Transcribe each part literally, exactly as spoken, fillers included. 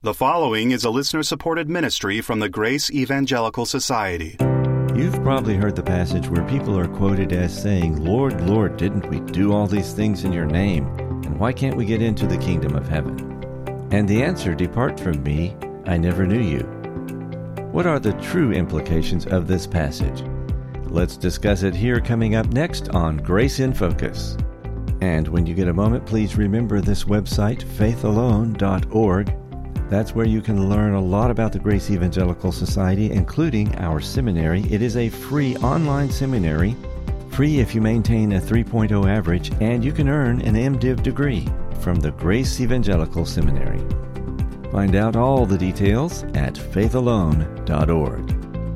The following is a listener-supported ministry from the Grace Evangelical Society. You've probably heard the passage where people are quoted as saying, "Lord, Lord, didn't we do all these things in your name? And why can't we get into the kingdom of heaven?" And the answer, "Depart from me, I never knew you." What are the true implications of this passage? Let's discuss it here coming up next on Grace in Focus. And when you get a moment, please remember this website, faith alone dot org. That's where you can learn a lot about the Grace Evangelical Society, including our seminary. It is a free online seminary, free if you maintain a three point oh average, and you can earn an MDiv degree from the Grace Evangelical Seminary. Find out all the details at faith alone dot org.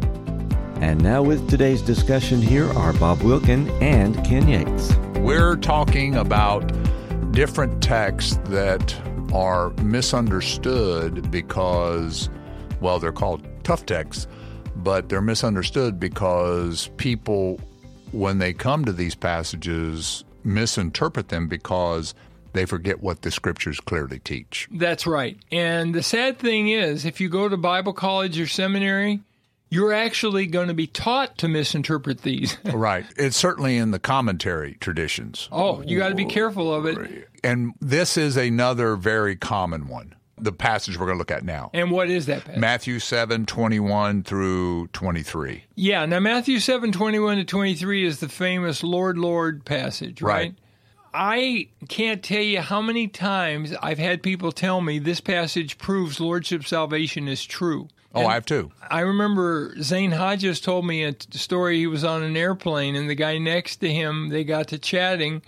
And now with today's discussion, here are Bob Wilkin and Ken Yates. We're talking about different texts that are misunderstood because, well, they're called tough texts, but they're misunderstood because people, when they come to these passages, misinterpret them because they forget what the Scriptures clearly teach. That's right. And the sad thing is, if you go to Bible college or seminary, you're actually going to be taught to misinterpret these. Right. It's certainly in the commentary traditions. Oh, you got to be careful of it. And this is another very common one, the passage we're going to look at now. And what is that passage? Matthew seven, twenty-one through twenty-three. Yeah. Now, Matthew seven, twenty-one to twenty-three is the famous Lord, Lord passage, right? Right. I can't tell you how many times I've had people tell me this passage proves Lordship salvation is true. Oh, And I have too. I remember Zane Hodges told me a t- story. He was on an airplane, and the guy next to him, they got to chatting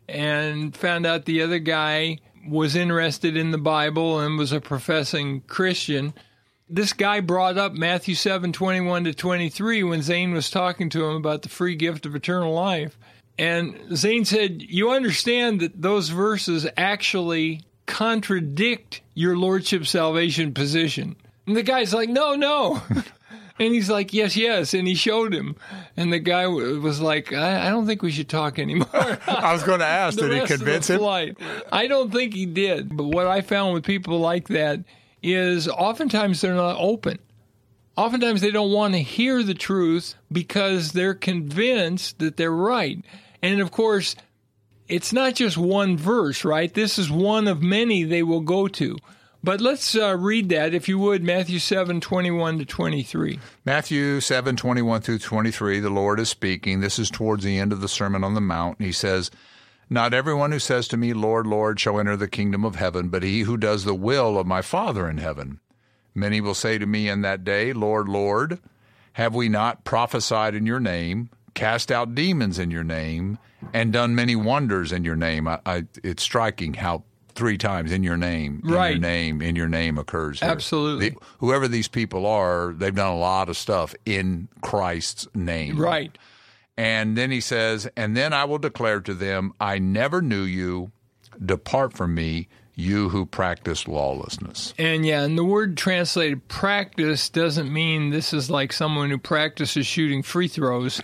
and found out the other guy was interested in the Bible and was a professing Christian. This guy brought up Matthew seven, twenty-one to twenty-three when Zane was talking to him about the free gift of eternal life. And Zane said, "You understand that those verses actually contradict your Lordship salvation position." And the guy's like, no, no. And he's like, yes, yes. And he showed him. And the guy w- was like, I, I don't think we should talk anymore. I was going to ask, did he convince him? Flight. I don't think he did. But what I found with people like that is oftentimes they're not open. Oftentimes they don't want to hear the truth because they're convinced that they're right. And of course, it's not just one verse, right? This is one of many they will go to. But let's uh, read that, if you would, Matthew seven, twenty-one to twenty-three. Matthew seven, twenty-one through twenty-three, the Lord is speaking. This is towards the end of the Sermon on the Mount. He says, "Not everyone who says to me, 'Lord, Lord,' shall enter the kingdom of heaven, but he who does the will of my Father in heaven. Many will say to me in that day, 'Lord, Lord, have we not prophesied in your name, cast out demons in your name, and done many wonders in your name?'" I, I, it's striking how three times in your name, in right. your name, in your name occurs here. Absolutely. The, whoever these people are, they've done a lot of stuff in Christ's name. Right. And then he says, "And then I will declare to them, I never knew you. Depart from me, you who practice lawlessness." And yeah, and the word translated practice doesn't mean this is like someone who practices shooting free throws.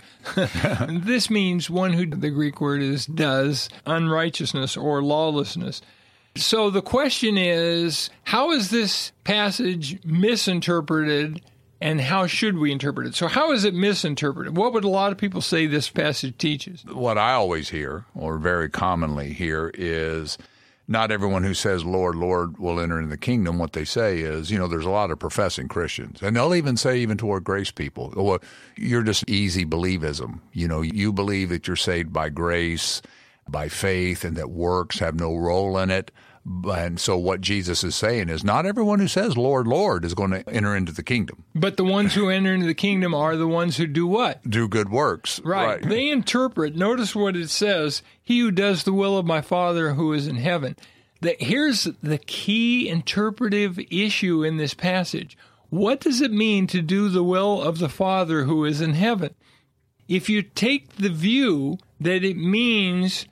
This means one who, the Greek word is does, unrighteousness or lawlessness. So the question is, how is this passage misinterpreted, and how should we interpret it? So how is it misinterpreted? What would a lot of people say this passage teaches? What I always hear, or very commonly hear, is not everyone who says, "Lord, Lord," will enter into the kingdom. What they say is, you know, there's a lot of professing Christians. And they'll even say, even toward grace people, well, you're just easy believism. You know, you believe that you're saved by grace, by faith, and that works have no role in it. And so what Jesus is saying is not everyone who says, "Lord, Lord," is going to enter into the kingdom. But the ones who enter into the kingdom are the ones who do what? Do good works. Right. Right. They interpret, notice what it says, "He who does the will of my Father who is in heaven." The, here's the key interpretive issue in this passage. What does it mean to do the will of the Father who is in heaven? If you take the view that it means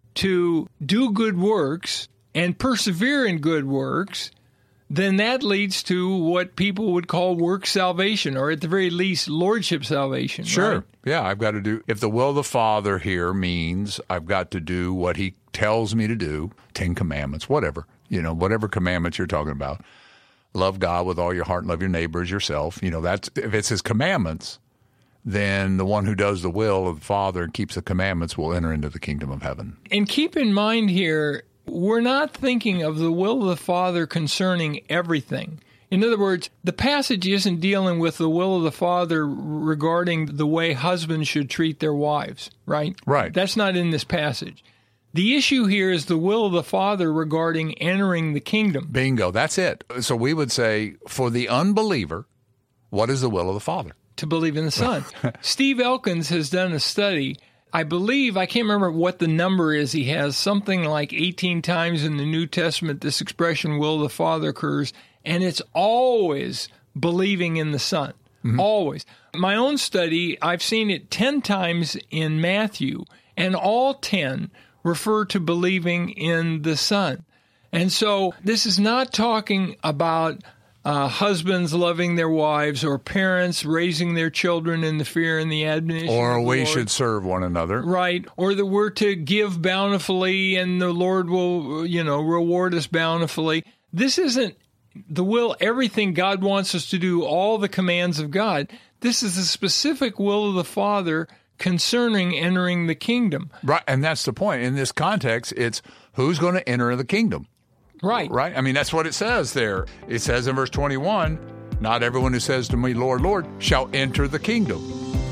to do good works and persevere in good works, then that leads to what people would call work salvation, or at the very least, lordship salvation. Sure. Right? Yeah, I've got to do, if the will of the Father here means I've got to do what he tells me to do, Ten Commandments, whatever, you know, whatever commandments you're talking about, love God with all your heart and love your neighbor as yourself. You know, that's if it's his commandments, then the one who does the will of the Father and keeps the commandments will enter into the kingdom of heaven. And keep in mind here, we're not thinking of the will of the Father concerning everything. In other words, the passage isn't dealing with the will of the Father regarding the way husbands should treat their wives, right? Right. That's not in this passage. The issue here is the will of the Father regarding entering the kingdom. Bingo. That's it. So we would say, for the unbeliever, what is the will of the Father? To believe in the Son. Steve Elkins has done a study. I believe, I can't remember what the number is. He has something like eighteen times in the New Testament this expression, will of the Father, occurs, and it's always believing in the Son. Mm-hmm. Always. My own study, I've seen it ten times in Matthew, and all ten refer to believing in the Son. And so this is not talking about Uh, husbands loving their wives, or parents raising their children in the fear and the admonition or of the we Lord. should serve one another. Right. Or that we're to give bountifully and the Lord will, you know, reward us bountifully. This isn't the will, everything God wants us to do, all the commands of God. This is the specific will of the Father concerning entering the kingdom. Right. And that's the point. In this context, it's who's going to enter the kingdom. Right. Right? I mean, that's what it says there. It says in verse twenty-one, not everyone who says to me, Lord, Lord, shall enter the kingdom.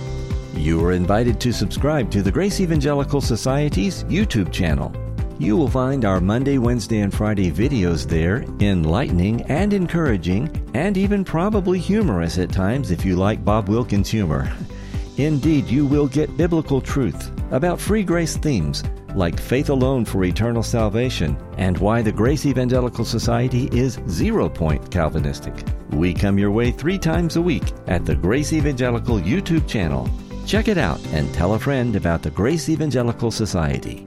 You are invited to subscribe to the Grace Evangelical Society's YouTube channel. You will find our Monday, Wednesday, and Friday videos there, enlightening and encouraging, and even probably humorous at times if you like Bob Wilkins humor. Indeed, you will get biblical truth about free grace themes, like faith alone for eternal salvation, and why the Grace Evangelical Society is zero-point Calvinistic. We come your way three times a week at the Grace Evangelical YouTube channel. Check it out and tell a friend about the Grace Evangelical Society.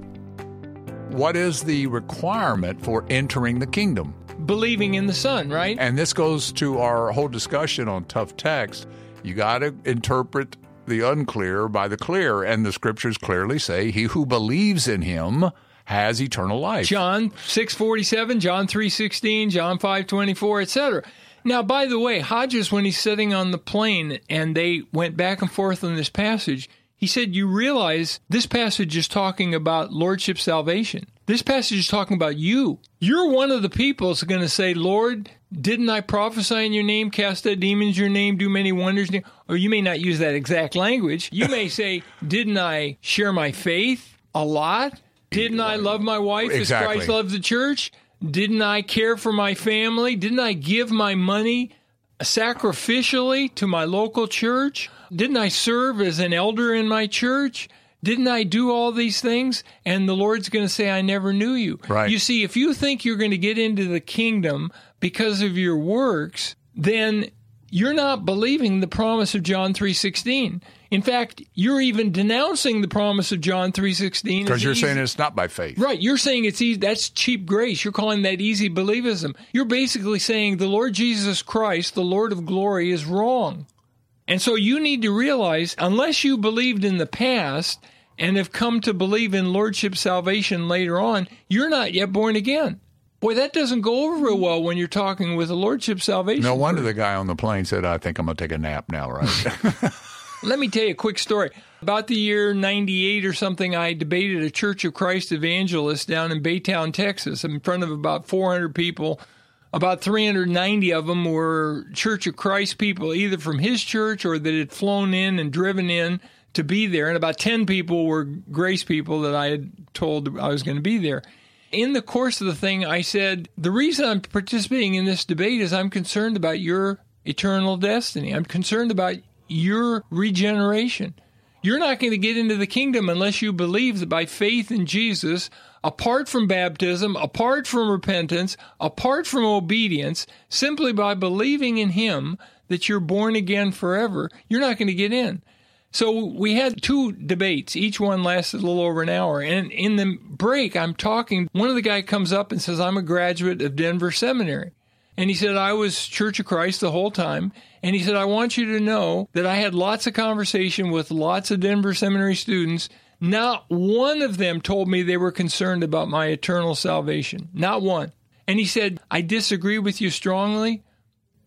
What is the requirement for entering the kingdom? Believing in the Son, right? And this goes to our whole discussion on tough text. You got to interpret the unclear by the clear, and the scriptures clearly say he who believes in him has eternal life. John six forty-seven, John three sixteen, John five twenty-four, et cetera. Now, by the way, Hodges, when he's sitting on the plane and they went back and forth on this passage, he said, you realize this passage is talking about lordship salvation. This passage is talking about you. You're one of the people that's going to say, Lord, didn't I prophesy in your name, cast out demons in your name, do many wonders in your name? Or you may not use that exact language. You may say, didn't I share my faith a lot? Didn't I love my wife Exactly. as Christ loved the church? Didn't I care for my family? Didn't I give my money sacrificially to my local church? Didn't I serve as an elder in my church? Didn't I do all these things? And the Lord's going to say, I never knew you. Right. You see, if you think you're going to get into the kingdom because of your works, then you're not believing the promise of John three sixteen. In fact, you're even denouncing the promise of John three sixteen. Because you're easy. saying it's not by faith. Right. You're saying it's easy. That's cheap grace. You're calling that easy believism. You're basically saying the Lord Jesus Christ, the Lord of glory, is wrong. And so you need to realize, unless you believed in the past and have come to believe in lordship salvation later on, you're not yet born again. Boy, that doesn't go over real well when you're talking with a lordship salvation. No wonder the guy on the plane said, I think I'm going to take a nap now, right? Let me tell you a quick story. About the year ninety-eight or something, I debated a Church of Christ evangelist down in Baytown, Texas, in front of about four hundred people. About three hundred ninety of them were Church of Christ people, either from his church or that had flown in and driven in to be there. And about ten people were Grace people that I had told I was going to be there. In the course of the thing, I said, the reason I'm participating in this debate is I'm concerned about your eternal destiny. I'm concerned about your regeneration. You're not going to get into the kingdom unless you believe that by faith in Jesus, apart from baptism, apart from repentance, apart from obedience, simply by believing in him that you're born again forever, you're not going to get in. So we had two debates. Each one lasted a little over an hour. And in the break, I'm talking. One of the guys comes up and says, I'm a graduate of Denver Seminary. And he said, I was Church of Christ the whole time. And he said, I want you to know that I had lots of conversation with lots of Denver Seminary students. Not one of them told me they were concerned about my eternal salvation. Not one. And he said, I disagree with you strongly,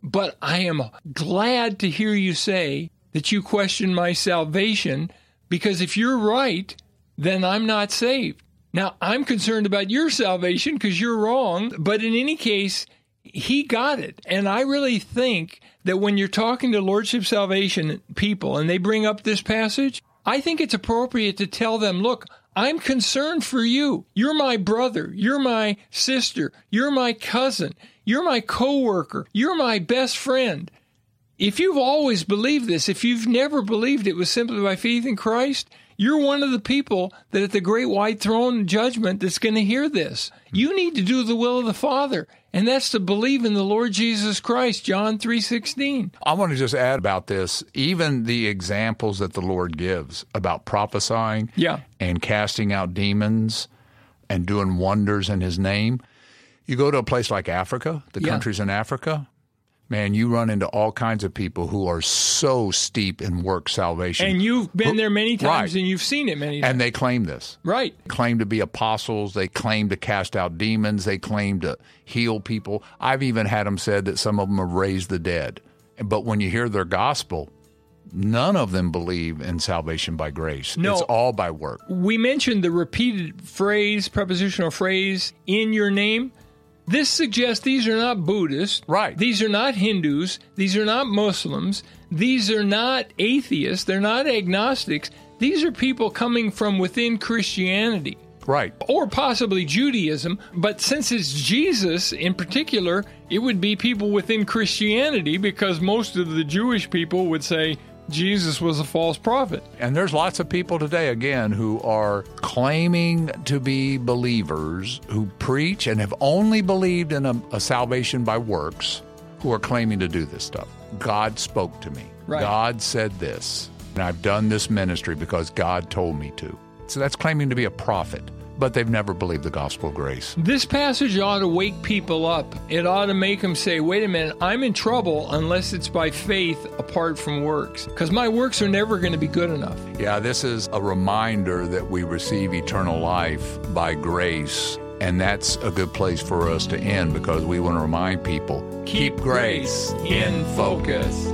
But I am glad to hear you say that you question my salvation, because if you're right, then I'm not saved. Now, I'm concerned about your salvation because you're wrong, but in any case, he got it. And I really think that when you're talking to Lordship Salvation people and they bring up this passage, I think it's appropriate to tell them, look, I'm concerned for you. You're my brother. You're my sister. You're my cousin. You're my coworker. You're my best friend. If you've always believed this, if you've never believed it was simply by faith in Christ, you're one of the people that at the great white throne judgment that's going to hear this. You need to do the will of the Father, and that's to believe in the Lord Jesus Christ, John three sixteen. I want to just add about this, even the examples that the Lord gives about prophesying yeah. and casting out demons and doing wonders in His name. You go to a place like Africa, the yeah. countries in Africa, man, you run into all kinds of people who are so steep in work salvation. And you've been there many times, right. and you've seen it many times. And they claim this. Right. Claim to be apostles. They claim to cast out demons. They claim to heal people. I've even had them said that some of them have raised the dead. But when you hear their gospel, none of them believe in salvation by grace. No. It's all by work. We mentioned the repeated phrase, prepositional phrase, in your name. This suggests these are not Buddhists. Right. These are not Hindus. These are not Muslims. These are not atheists. They're not agnostics. These are people coming from within Christianity. Right. Or possibly Judaism. But since it's Jesus in particular, it would be people within Christianity, because most of the Jewish people would say Jesus was a false prophet. And there's lots of people today, again, who are claiming to be believers, who preach and have only believed in a, a salvation by works, who are claiming to do this stuff. God spoke to me. Right. God said this. And I've done this ministry because God told me to. So that's claiming to be a prophet. But they've never believed the gospel of grace. This passage ought to wake people up. It ought to make them say, wait a minute, I'm in trouble unless it's by faith apart from works, because my works are never going to be good enough. Yeah, this is a reminder that we receive eternal life by grace, and that's a good place for us to end, because we want to remind people, keep, keep grace in focus.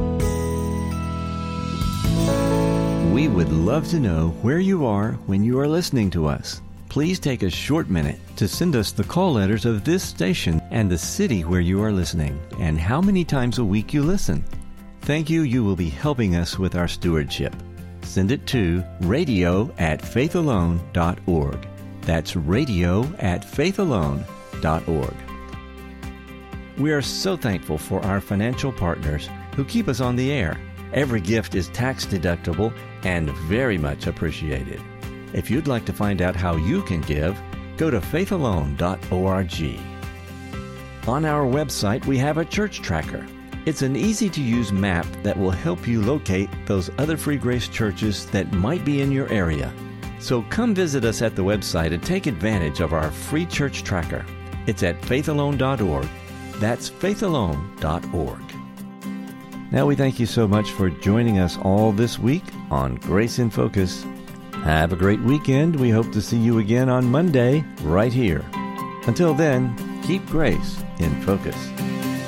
We would love to know where you are when you are listening to us. Please take a short minute to send us the call letters of this station and the city where you are listening and how many times a week you listen. Thank you. You will be helping us with our stewardship. Send it to radio at faithalone dot org. That's radio at faithalone dot org. We are so thankful for our financial partners who keep us on the air. Every gift is tax deductible and very much appreciated. If you'd like to find out how you can give, go to faith alone dot org. On our website, we have a church tracker. It's an easy-to-use map that will help you locate those other Free Grace churches that might be in your area. So come visit us at the website and take advantage of our free church tracker. It's at faith alone dot org. That's faith alone dot org. Now we thank you so much for joining us all this week on Grace in Focus. Have a great weekend. We hope to see you again on Monday right here. Until then, keep grace in focus.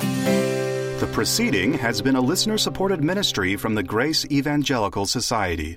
The proceeding has been a listener-supported ministry from the Grace Evangelical Society.